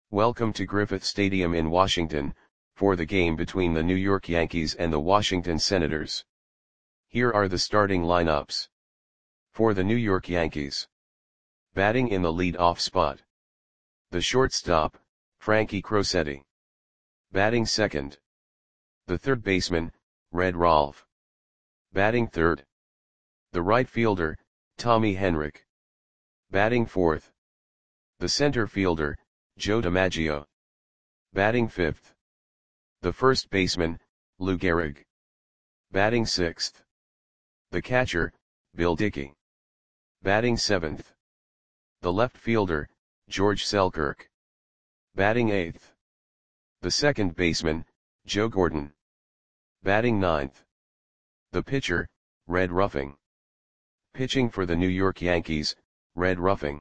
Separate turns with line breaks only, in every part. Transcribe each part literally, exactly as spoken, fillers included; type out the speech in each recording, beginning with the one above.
Welcome to Griffith Stadium in Washington, for the game between the New York Yankees and the Washington Senators. Here are the starting lineups. For the New York Yankees. Batting in the lead-off spot. The shortstop, Frankie Crosetti. Batting second. The third baseman, Red Rolfe. Batting third. The right fielder, Tommy Henrich. Batting fourth. The center fielder, Joe DiMaggio. Batting fifth. The first baseman, Lou Gehrig. Batting sixth. The catcher, Bill Dickey. Batting seventh. The left fielder, George Selkirk. Batting eighth. The second baseman, Joe Gordon. Batting ninth. The pitcher, Red Ruffing. Pitching for the New York Yankees, Red Ruffing.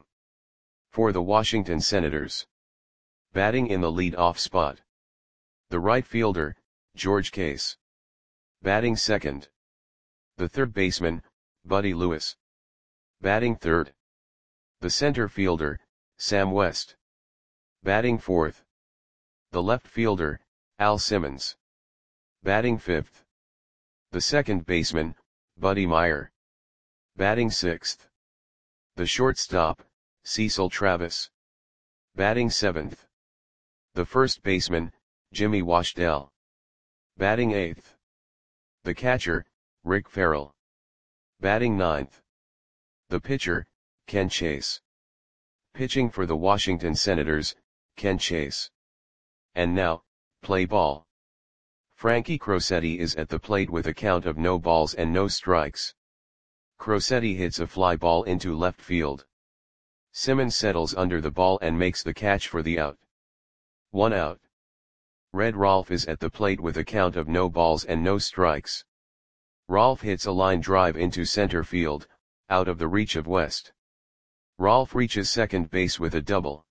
For the Washington Senators. Batting in the lead-off spot. The right fielder, George Case. Batting second. The third baseman, Buddy Lewis. Batting third. The center fielder, Sam West. Batting fourth. The left fielder, Al Simmons. Batting fifth. The second baseman, Buddy Meyer. Batting sixth. The shortstop, Cecil Travis. Batting seventh. The first baseman, Jimmy Washdell. Batting eighth. The catcher, Rick Farrell. Batting ninth. The pitcher, Ken Chase. Pitching for the Washington Senators, Ken Chase. And now, play ball. Frankie Crosetti is at the plate with a count of no balls and no strikes. Crosetti hits a fly ball into left field. Simmons settles under the ball and makes the catch for the out. One out. Red Rolfe is at the plate with a count of no balls and no strikes. Rolfe hits a line drive into center field, out of the reach of West. Rolfe reaches second base with a double.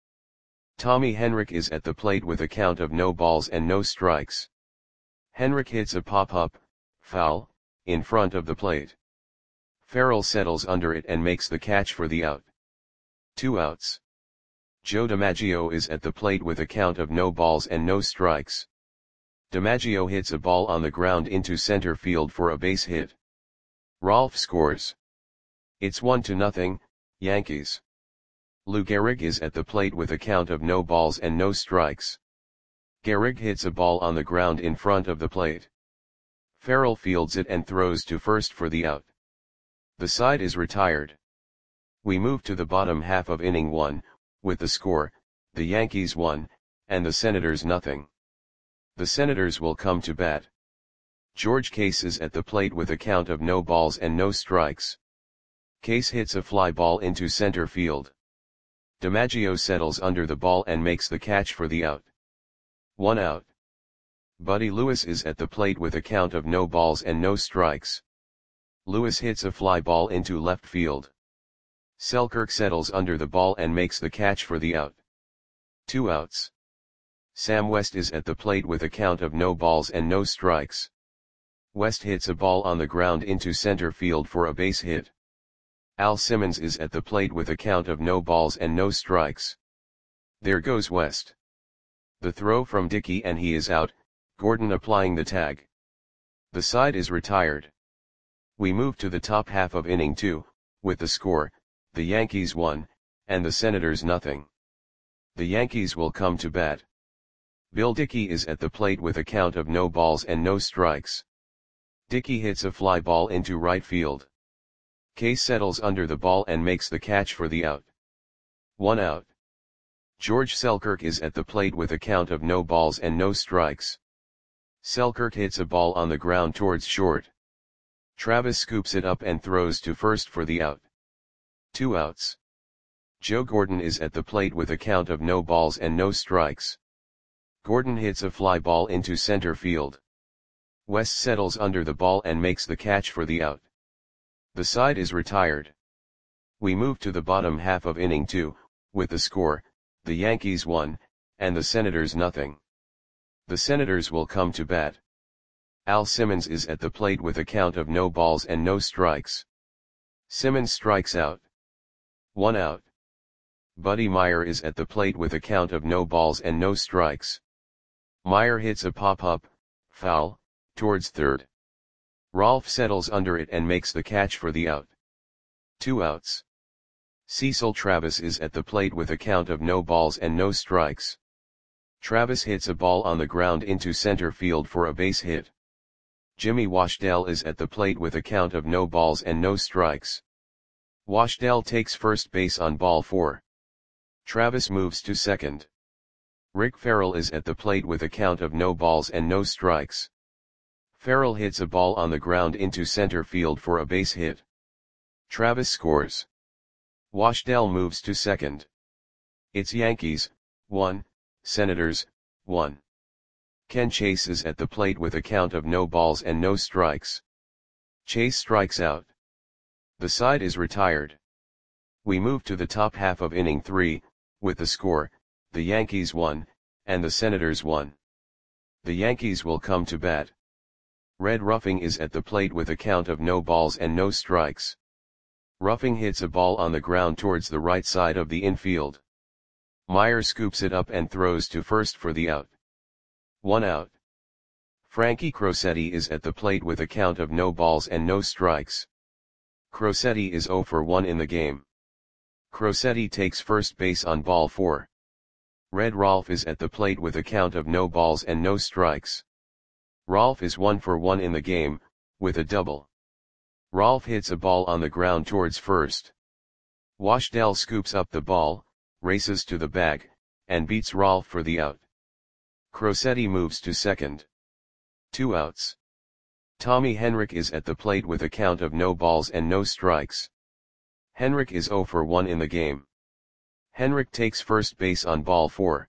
Tommy Henrich is at the plate with a count of no balls and no strikes. Henrich hits a pop-up, foul, in front of the plate. Farrell settles under it and makes the catch for the out. Two outs. Joe DiMaggio is at the plate with a count of no balls and no strikes. DiMaggio hits a ball on the ground into center field for a base hit. Rolfe scores. It's one to nothing, Yankees. Lou Gehrig is at the plate with a count of no balls and no strikes. Gehrig hits a ball on the ground in front of the plate. Farrell fields it and throws to first for the out. The side is retired. We move to the bottom half of inning one, with the score, the Yankees one, and the Senators nothing. The Senators will come to bat. George Case is at the plate with a count of no balls and no strikes. Case hits a fly ball into center field. DiMaggio settles under the ball and makes the catch for the out. One out. Buddy Lewis is at the plate with a count of no balls and no strikes. Lewis hits a fly ball into left field. Selkirk settles under the ball and makes the catch for the out. Two outs. Sam West is at the plate with a count of no balls and no strikes. West hits a ball on the ground into center field for a base hit. Al Simmons is at the plate with a count of no balls and no strikes. There goes West. The throw from Dickey and he is out, Gordon applying the tag. The side is retired. We move to the top half of inning two, with the score, the Yankees one, and the Senators nothing. The Yankees will come to bat. Bill Dickey is at the plate with a count of no balls and no strikes. Dickey hits a fly ball into right field. Case settles under the ball and makes the catch for the out. One out. George Selkirk is at the plate with a count of no balls and no strikes. Selkirk hits a ball on the ground towards short. Travis scoops it up and throws to first for the out. Two outs. Joe Gordon is at the plate with a count of no balls and no strikes. Gordon hits a fly ball into center field. West settles under the ball and makes the catch for the out. The side is retired. We move to the bottom half of inning two, with the score, the Yankees one, and the Senators nothing. The Senators will come to bat. Al Simmons is at the plate with a count of no balls and no strikes. Simmons strikes out. One out. Buddy Meyer is at the plate with a count of no balls and no strikes. Meyer hits a pop-up, foul, towards third. Rolf settles under it and makes the catch for the out. Two outs. Cecil Travis is at the plate with a count of no balls and no strikes. Travis hits a ball on the ground into center field for a base hit. Jimmy Washdell is at the plate with a count of no balls and no strikes. Washdell takes first base on ball four. Travis moves to second. Rick Farrell is at the plate with a count of no balls and no strikes. Farrell hits a ball on the ground into center field for a base hit. Travis scores. Washdell moves to second. It's Yankees, one, Senators, one. Ken Chase is at the plate with a count of no balls and no strikes. Chase strikes out. The side is retired. We move to the top half of inning three, with the score, the Yankees won, and the Senators won. The Yankees will come to bat. Red Ruffing is at the plate with a count of no balls and no strikes. Ruffing hits a ball on the ground towards the right side of the infield. Meyer scoops it up and throws to first for the out. One out. Frankie Crosetti is at the plate with a count of no balls and no strikes. Crosetti is oh for one in the game. Crosetti takes first base on ball four. Red Rolf is at the plate with a count of no balls and no strikes. Rolf is one for one in the game, with a double. Rolf hits a ball on the ground towards first. Washdell scoops up the ball, races to the bag, and beats Rolf for the out. Crosetti moves to second. Two outs. Tommy Henrich is at the plate with a count of no balls and no strikes. Henrich is oh for one in the game. Henrich takes first base on ball four.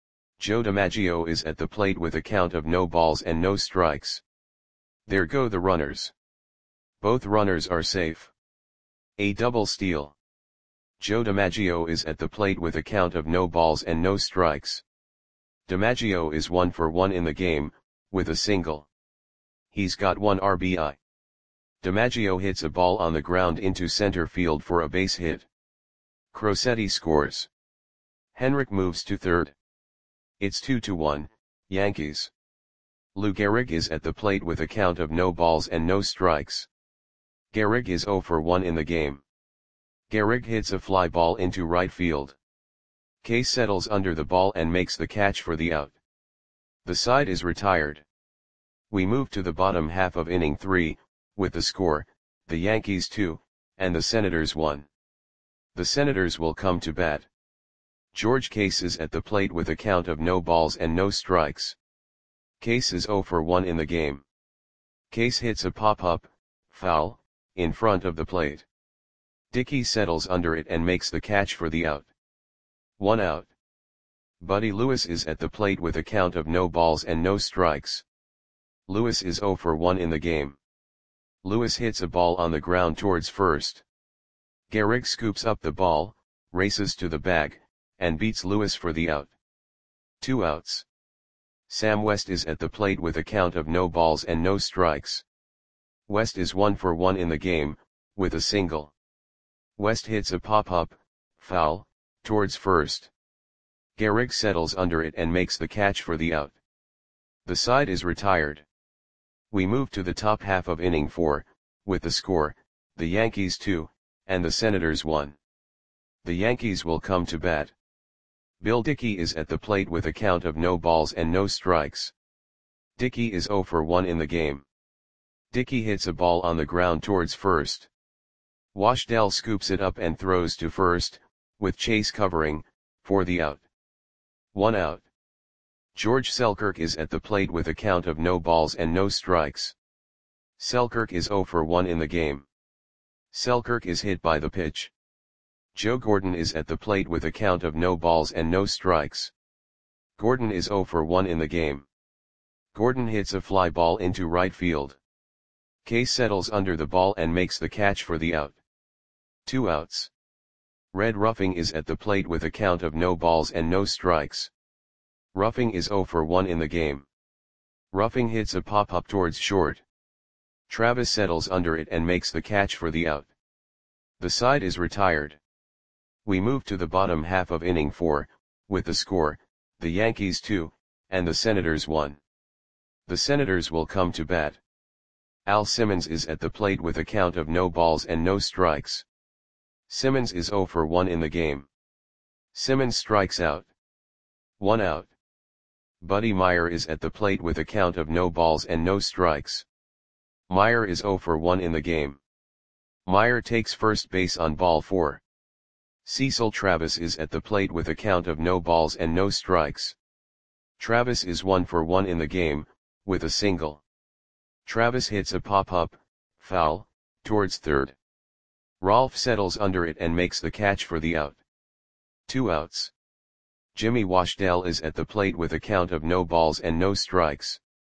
Joe DiMaggio is at the plate with a count of no balls and no strikes. There go the runners. Both runners are safe. A double steal. Joe DiMaggio is at the plate with a count of no balls and no strikes. DiMaggio is one for one in the game, with a single. He's got one R B I. DiMaggio hits a ball on the ground into center field for a base hit. Crosetti scores. Henrich moves to third. It's two to one, Yankees. Lou Gehrig is at the plate with a count of no balls and no strikes. Gehrig is oh for one in the game. Gehrig hits a fly ball into right field. Case settles under the ball and makes the catch for the out. The side is retired. We move to the bottom half of inning three, with the score, the Yankees two, and the Senators one. The Senators will come to bat. George Case is at the plate with a count of no balls and no strikes. Case is oh for one in the game. Case hits a pop-up, foul, in front of the plate. Dickey settles under it and makes the catch for the out. One out. Buddy Lewis is at the plate with a count of no balls and no strikes. Lewis is oh for one in the game. Lewis hits a ball on the ground towards first. Gehrig scoops up the ball, races to the bag, and beats Lewis for the out. Two outs. Sam West is at the plate with a count of no balls and no strikes. West is one for one in the game, with a single. West hits a pop-up, foul, towards first. Gehrig settles under it and makes the catch for the out. The side is retired. We move to the top half of inning four, with the score, the Yankees two, and the Senators one. The Yankees will come to bat. Bill Dickey is at the plate with a count of no balls and no strikes. Dickey is oh for one in the game. Dickey hits a ball on the ground towards first. Washdell scoops it up and throws to first, with Chase covering, for the out. One out. George Selkirk is at the plate with a count of no balls and no strikes. Selkirk is oh for one in the game. Selkirk is hit by the pitch. Joe Gordon is at the plate with a count of no balls and no strikes. Gordon is oh for one in the game. Gordon hits a fly ball into right field. Case settles under the ball and makes the catch for the out. Two outs. Red Ruffing is at the plate with a count of no balls and no strikes. Ruffing is oh for one in the game. Ruffing hits a pop-up towards short. Travis settles under it and makes the catch for the out. The side is retired. We move to the bottom half of inning four, with the score, the Yankees two, and the Senators one. The Senators will come to bat. Al Simmons is at the plate with a count of no balls and no strikes. Simmons is zero for one in the game. Simmons strikes out. One out. Buddy Meyer is at the plate with a count of no balls and no strikes. Meyer is zero for one in the game. Meyer takes first base on ball four. Cecil Travis is at the plate with a count of no balls and no strikes. Travis is one for one in the game, with a single. Travis hits a pop-up, foul, towards third. Rolf settles under it and makes the catch for the out. Two outs. Jimmy Washdell is at the plate with a count of no balls and no strikes.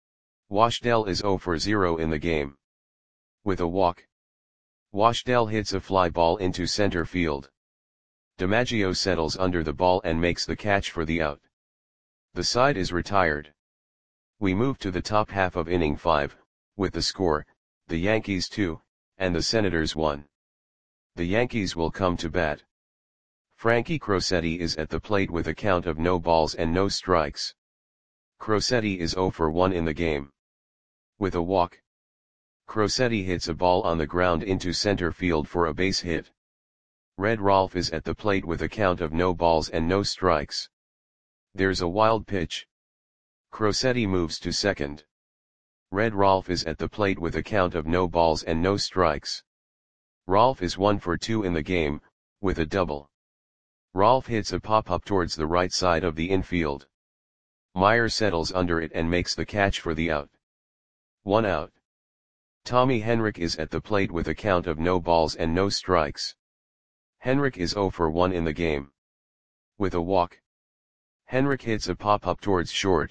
Washdell is zero for zero in the game. With a walk. Washdell hits a fly ball into center field. DiMaggio settles under the ball and makes the catch for the out. The side is retired. We move to the top half of inning five, with the score, the Yankees two, and the Senators one. The Yankees will come to bat. Frankie Crosetti is at the plate with a count of no balls and no strikes. Crosetti is zero for one in the game. With a walk. Crosetti hits a ball on the ground into center field for a base hit. Red Rolf is at the plate with a count of no balls and no strikes. There's a wild pitch. Crosetti moves to second. Red Rolf is at the plate with a count of no balls and no strikes. Rolf is one for two in the game, with a double. Rolf hits a pop-up towards the right side of the infield. Meyer settles under it and makes the catch for the out. One out. Tommy Henrich is at the plate with a count of no balls and no strikes. Henrich is zero for one in the game. With a walk. Henrich hits a pop-up towards short.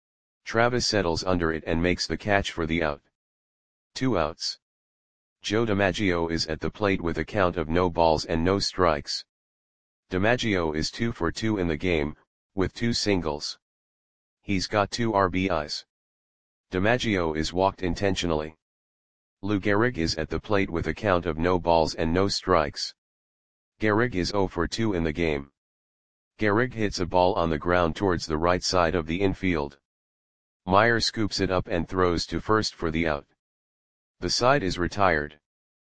Travis settles under it and makes the catch for the out. Two outs. Joe DiMaggio is at the plate with a count of no balls and no strikes. DiMaggio is two for two in the game, with two singles. He's got two R B Is. DiMaggio is walked intentionally. Lou Gehrig is at the plate with a count of no balls and no strikes. Gehrig is zero for two in the game. Gehrig hits a ball on the ground towards the right side of the infield. Meyer scoops it up and throws to first for the out. The side is retired.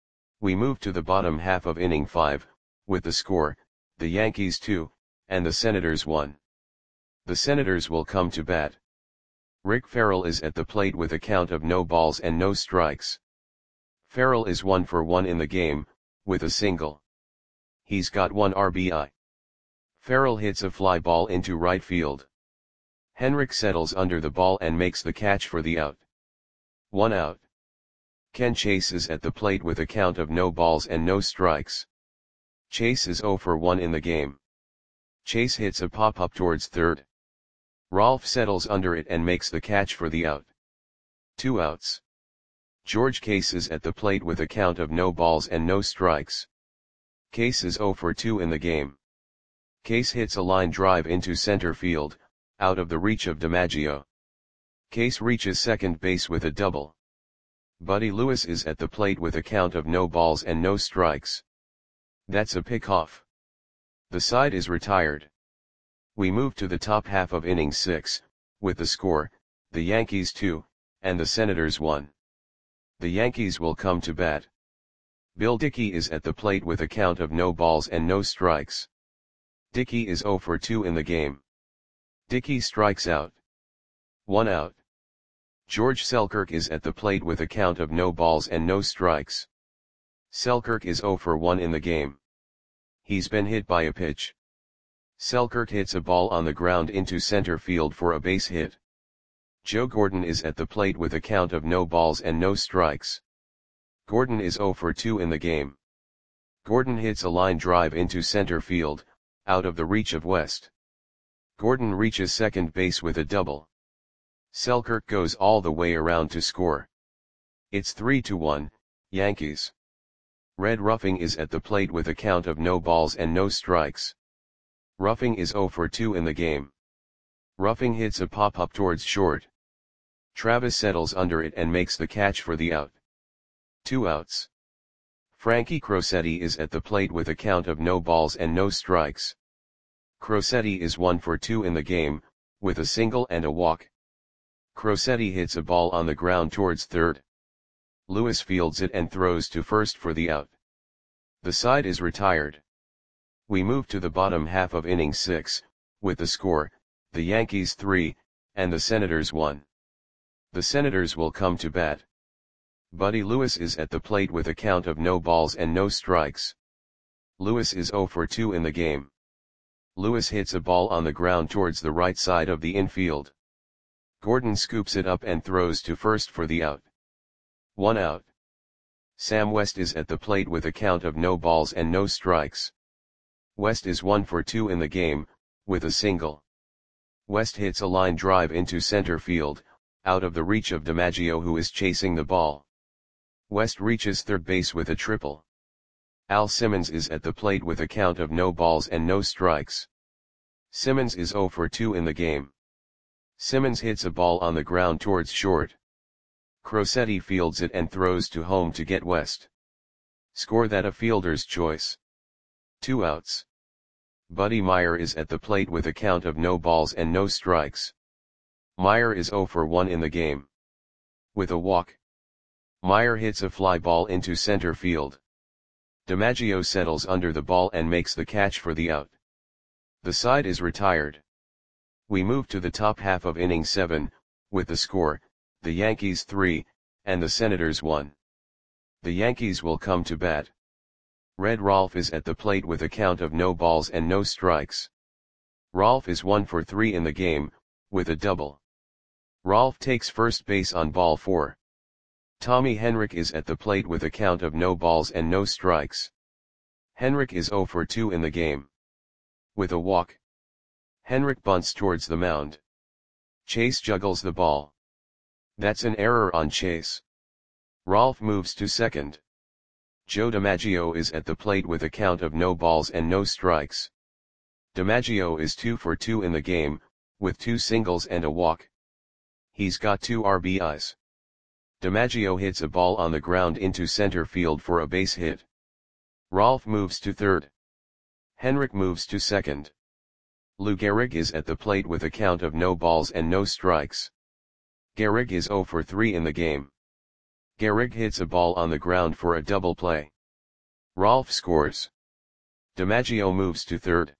We move to the bottom half of inning five, with the score, the Yankees two, and the Senators one. The Senators will come to bat. Rick Farrell is at the plate with a count of no balls and no strikes. Farrell is one for one in the game, with a single. He's got one R B I. Farrell hits a fly ball into right field. Henrich settles under the ball and makes the catch for the out. One out. Ken Chase is at the plate with a count of no balls and no strikes. Chase is zero for one in the game. Chase hits a pop-up towards third. Rolf settles under it and makes the catch for the out. Two outs. George Case is at the plate with a count of no balls and no strikes. Case is zero for two in the game. Case hits a line drive into center field, out of the reach of DiMaggio. Case reaches second base with a double. Buddy Lewis is at the plate with a count of no balls and no strikes. That's a pickoff. The side is retired. We move to the top half of inning six, with the score, the Yankees two, and the Senators one. The Yankees will come to bat. Bill Dickey is at the plate with a count of no balls and no strikes. Dickey is zero for two in the game. Dickey strikes out. One out. George Selkirk is at the plate with a count of no balls and no strikes. Selkirk is zero for one in the game. He's been hit by a pitch. Selkirk hits a ball on the ground into center field for a base hit. Joe Gordon is at the plate with a count of no balls and no strikes. Gordon is zero for two in the game. Gordon hits a line drive into center field, out of the reach of West. Gordon reaches second base with a double. Selkirk goes all the way around to score. It's three to one, Yankees. Red Ruffing is at the plate with a count of no balls and no strikes. Ruffing is zero for two in the game. Ruffing hits a pop-up towards short. Travis settles under it and makes the catch for the out. Two outs. Frankie Crosetti is at the plate with a count of no balls and no strikes. Crosetti is one for two in the game, with a single and a walk. Crosetti hits a ball on the ground towards third. Lewis fields it and throws to first for the out. The side is retired. We move to the bottom half of inning six, with the score, the Yankees three, and the Senators one. The Senators will come to bat. Buddy Lewis is at the plate with a count of no balls and no strikes. Lewis is zero for two in the game. Lewis hits a ball on the ground towards the right side of the infield. Gordon scoops it up and throws to first for the out. One out. Sam West is at the plate with a count of no balls and no strikes. West is one for two in the game, with a single. West hits a line drive into center field, out of the reach of DiMaggio, who is chasing the ball. West reaches third base with a triple. Al Simmons is at the plate with a count of no balls and no strikes. Simmons is zero for two in the game. Simmons hits a ball on the ground towards short. Crosetti fields it and throws to home to get West. Score that a fielder's choice. Two outs. Buddy Meyer is at the plate with a count of no balls and no strikes. Meyer is zero for one in the game. With a walk. Meyer hits a fly ball into center field. DiMaggio settles under the ball and makes the catch for the out. The side is retired. We move to the top half of inning seven, with the score, the Yankees three, and the Senators one. The Yankees will come to bat. Red Rolfe is at the plate with a count of no balls and no strikes. Rolfe is one for three in the game, with a double. Rolfe takes first base on ball four. Tommy Henrich is at the plate with a count of no balls and no strikes. Henrich is zero for two in the game. With a walk. Henrich bunts towards the mound. Chase juggles the ball. That's an error on Chase. Rolfe moves to second. Joe DiMaggio is at the plate with a count of no balls and no strikes. DiMaggio is two for two in the game, with two singles and a walk. He's got two R B Is. DiMaggio hits a ball on the ground into center field for a base hit. Rolfe moves to third. Henrich moves to second. Lou Gehrig is at the plate with a count of no balls and no strikes. Gehrig is zero for three in the game. Gehrig hits a ball on the ground for a double play. Rolfe scores. DiMaggio moves to third.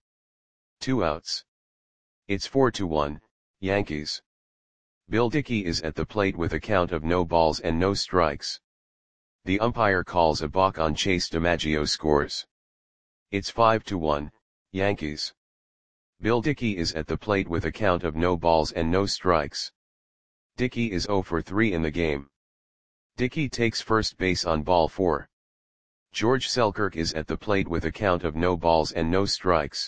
Two outs. It's four to one, Yankees. Bill Dickey is at the plate with a count of no balls and no strikes. The umpire calls a balk on Chase. DiMaggio scores. It's five to one, Yankees. Bill Dickey is at the plate with a count of no balls and no strikes. Dickey is zero for three in the game. Dickey takes first base on ball four. George Selkirk is at the plate with a count of no balls and no strikes.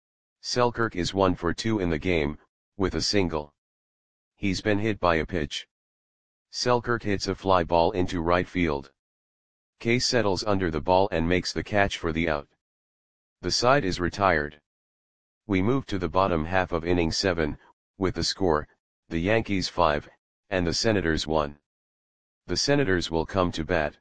Selkirk is one for two in the game, with a single. He's been hit by a pitch. Selkirk hits a fly ball into right field. Case settles under the ball and makes the catch for the out. The side is retired. We move to the bottom half of inning seven, with the score, the Yankees five, and the Senators one. The Senators will come to bat.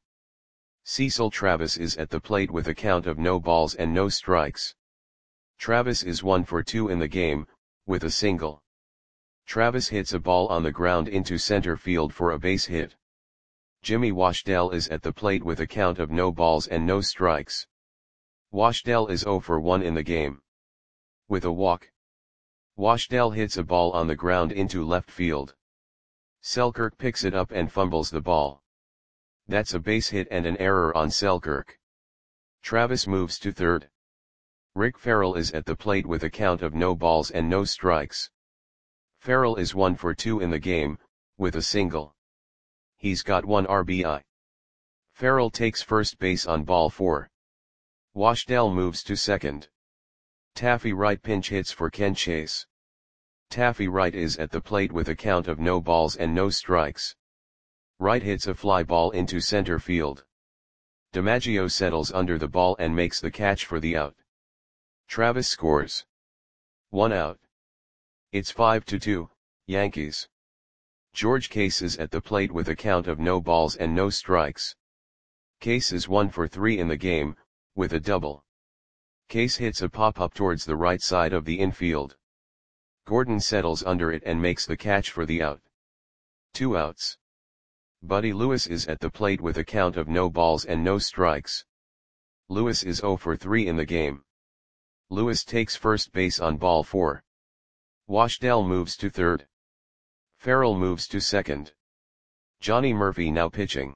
Cecil Travis is at the plate with a count of no balls and no strikes. Travis is one for two in the game, with a single. Travis hits a ball on the ground into center field for a base hit. Jimmy Washdell is at the plate with a count of no balls and no strikes. Washdell is zero for one in the game. With a walk. Washdell hits a ball on the ground into left field. Selkirk picks it up and fumbles the ball. That's a base hit and an error on Selkirk. Travis moves to third. Rick Farrell is at the plate with a count of no balls and no strikes. Farrell is one for two in the game, with a single. He's got one R B I. Farrell takes first base on ball four. Washdell moves to second. Taffy Wright pinch hits for Ken Chase. Taffy Wright is at the plate with a count of no balls and no strikes. Wright hits a fly ball into center field. DiMaggio settles under the ball and makes the catch for the out. Travis scores. One out. It's five to two, Yankees. George Case is at the plate with a count of no balls and no strikes. Case is one for three in the game, with a double. Case hits a pop-up towards the right side of the infield. Gordon settles under it and makes the catch for the out. Two outs. Buddy Lewis is at the plate with a count of no balls and no strikes. Lewis is zero for three in the game. Lewis takes first base on ball four. Washdale moves to third. Farrell moves to second. Johnny Murphy now pitching.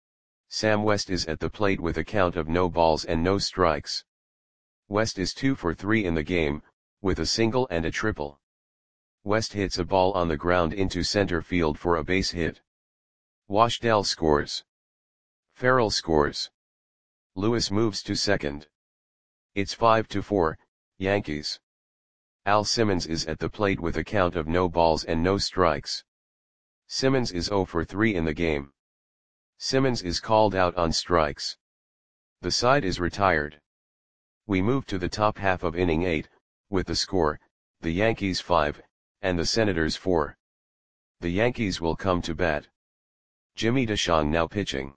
Sam West is at the plate with a count of no balls and no strikes. West is two for three in the game, with a single and a triple. West hits a ball on the ground into center field for a base hit. Washdale scores. Farrell scores. Lewis moves to second. It's five to four, Yankees. Al Simmons is at the plate with a count of no balls and no strikes. Simmons is zero for three in the game. Simmons is called out on strikes. The side is retired. We move to the top half of inning eight, with the score, the Yankees five, and the Senators four. The Yankees will come to bat. Jimmy DeShong now pitching.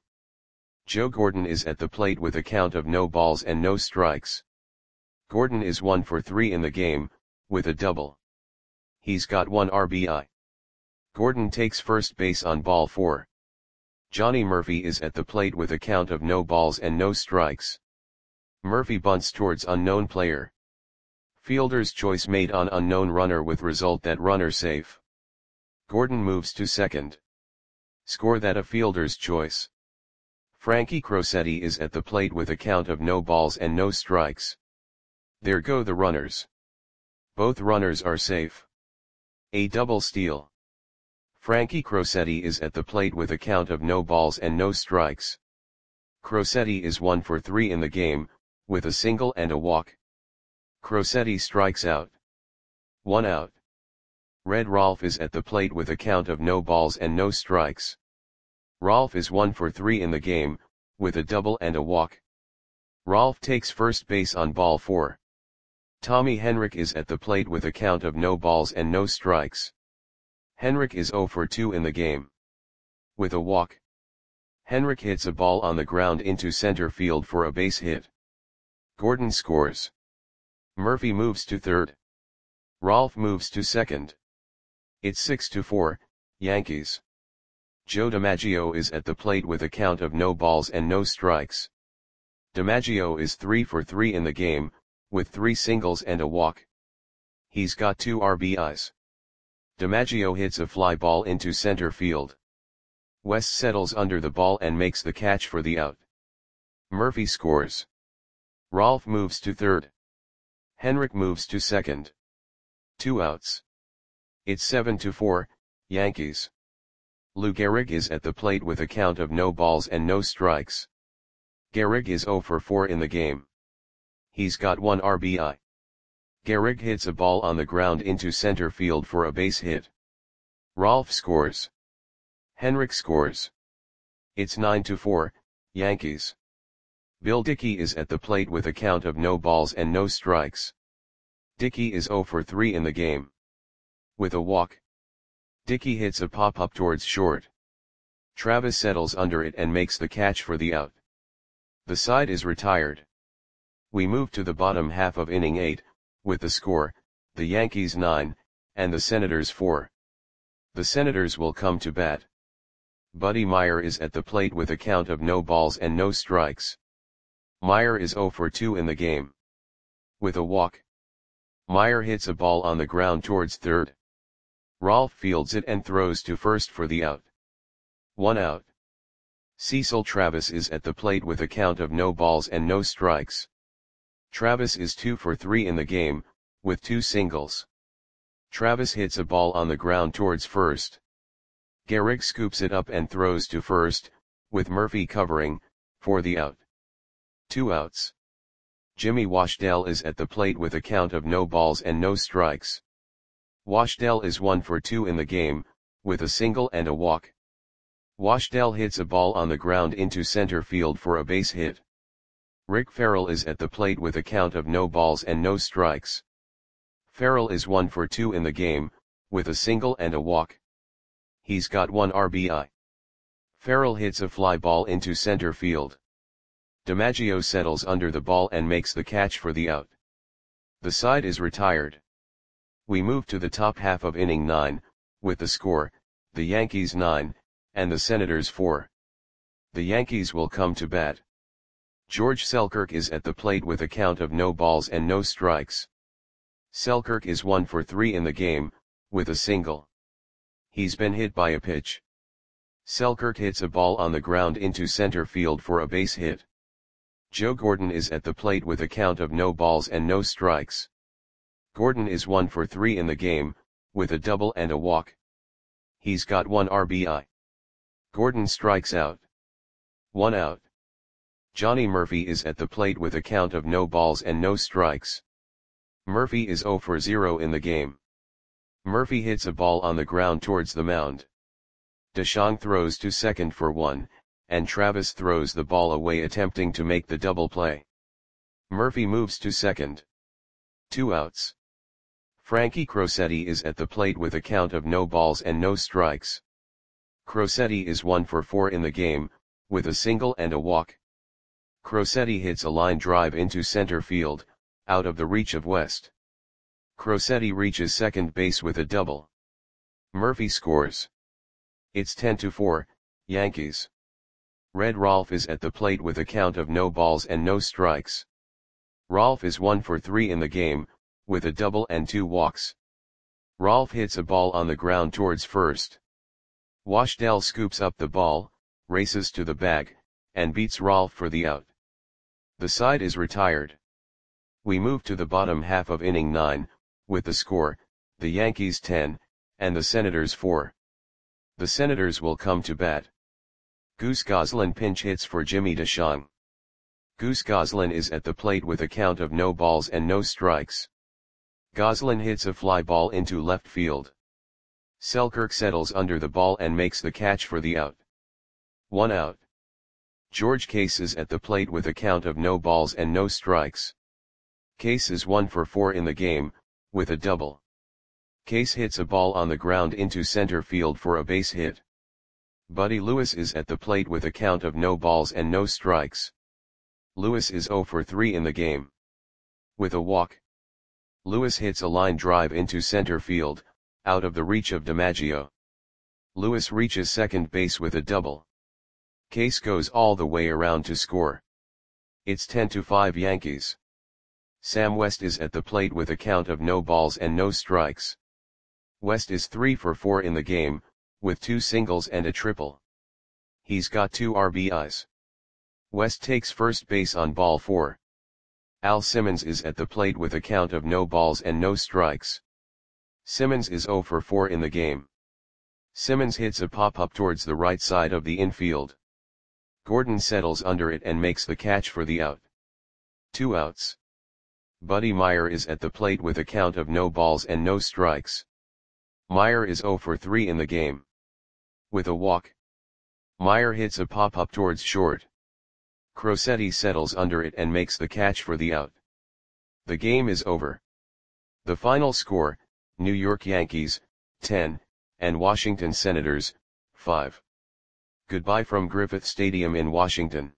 Joe Gordon is at the plate with a count of no balls and no strikes. Gordon is one for three in the game, with a double. He's got one R B I. Gordon takes first base on ball four. Johnny Murphy is at the plate with a count of no balls and no strikes. Murphy bunts towards unknown player. Fielder's choice made on unknown runner with result that runner safe. Gordon moves to second. Score that a fielder's choice. Frankie Crosetti is at the plate with a count of no balls and no strikes. There go the runners. Both runners are safe. A double steal. Frankie Crosetti is at the plate with a count of no balls and no strikes. Crosetti is one for three in the game, with a single and a walk. Crosetti strikes out. One out. Red Rolfe is at the plate with a count of no balls and no strikes. Rolfe is one for three in the game, with a double and a walk. Rolfe takes first base on ball four. Tommy Henrich is at the plate with a count of no balls and no strikes. Henrich is zero for two in the game. With a walk. Henrich hits a ball on the ground into center field for a base hit. Gordon scores. Murphy moves to third. Rolfe moves to second. It's six to four, Yankees. Joe DiMaggio is at the plate with a count of no balls and no strikes. DiMaggio is three for three in the game, with three singles and a walk. He's got two R B Is. DiMaggio hits a fly ball into center field. West settles under the ball and makes the catch for the out. Murphy scores. Rolfe moves to third. Henrich moves to second. Two outs. It's seven to four, Yankees. Lou Gehrig is at the plate with a count of no balls and no strikes. Gehrig is zero for four in the game. He's got one R B I. Gehrig hits a ball on the ground into center field for a base hit. Rolfe scores. Henrich scores. It's nine to four, Yankees. Bill Dickey is at the plate with a count of no balls and no strikes. Dickey is zero for three in the game. With a walk. Dickey hits a pop-up towards short. Travis settles under it and makes the catch for the out. The side is retired. We move to the bottom half of inning eight, with the score, the Yankees nine, and the Senators four. The Senators will come to bat. Buddy Meyer is at the plate with a count of no balls and no strikes. Meyer is zero for two in the game. With a walk. Meyer hits a ball on the ground towards third. Rolfe fields it and throws to first for the out. One out. Cecil Travis is at the plate with a count of no balls and no strikes. Travis is two for three in the game, with two singles. Travis hits a ball on the ground towards first. Gehrig scoops it up and throws to first, with Murphy covering, for the out. Two outs. Jimmy Washdale is at the plate with a count of no balls and no strikes. Washdale is one for two in the game, with a single and a walk. Washdale hits a ball on the ground into center field for a base hit. Rick Farrell is at the plate with a count of no balls and no strikes. Farrell is one for two in the game, with a single and a walk. He's got one R B I. Farrell hits a fly ball into center field. DiMaggio settles under the ball and makes the catch for the out. The side is retired. We move to the top half of inning nine, with the score, the Yankees nine, and the Senators four. The Yankees will come to bat. George Selkirk is at the plate with a count of no balls and no strikes. Selkirk is one for three in the game, with a single. He's been hit by a pitch. Selkirk hits a ball on the ground into center field for a base hit. Joe Gordon is at the plate with a count of no balls and no strikes. Gordon is one for three in the game, with a double and a walk. He's got one R B I. Gordon strikes out. One out. Johnny Murphy is at the plate with a count of no balls and no strikes. Murphy is zero for zero in the game. Murphy hits a ball on the ground towards the mound. DeShong throws to second for one, and Travis throws the ball away attempting to make the double play. Murphy moves to second. Two outs. Frankie Crosetti is at the plate with a count of no balls and no strikes. Crosetti is one for four in the game, with a single and a walk. Crosetti hits a line drive into center field, out of the reach of West. Crosetti reaches second base with a double. Murphy scores. It's ten to four, Yankees. Red Rolf is at the plate with a count of no balls and no strikes. Rolf is one for three in the game, with a double and two walks. Rolf hits a ball on the ground towards first. Washdell scoops up the ball, races to the bag, and beats Rolf for the out. The side is retired. We move to the bottom half of inning nine, with the score, the Yankees ten, and the Senators four. The Senators will come to bat. Goose Goslin pinch hits for Jimmy DeShong. Goose Goslin is at the plate with a count of no balls and no strikes. Goslin hits a fly ball into left field. Selkirk settles under the ball and makes the catch for the out. One out. George Case is at the plate with a count of no balls and no strikes. Case is one for four in the game, with a double. Case hits a ball on the ground into center field for a base hit. Buddy Lewis is at the plate with a count of no balls and no strikes. Lewis is zero for three in the game. With a walk. Lewis hits a line drive into center field, out of the reach of DiMaggio. Lewis reaches second base with a double. Case goes all the way around to score. It's ten to five Yankees. Sam West is at the plate with a count of no balls and no strikes. West is three for four in the game, with two singles and a triple. He's got two R B Is. West takes first base on ball four. Al Simmons is at the plate with a count of no balls and no strikes. Simmons is zero for four in the game. Simmons hits a pop-up towards the right side of the infield. Gordon settles under it and makes the catch for the out. Two outs. Buddy Meyer is at the plate with a count of no balls and no strikes. Meyer is zero for three in the game. With a walk. Meyer hits a pop-up towards short. Crosetti settles under it and makes the catch for the out. The game is over. The final score, New York Yankees, ten, and Washington Senators, five. Goodbye from Griffith Stadium in Washington.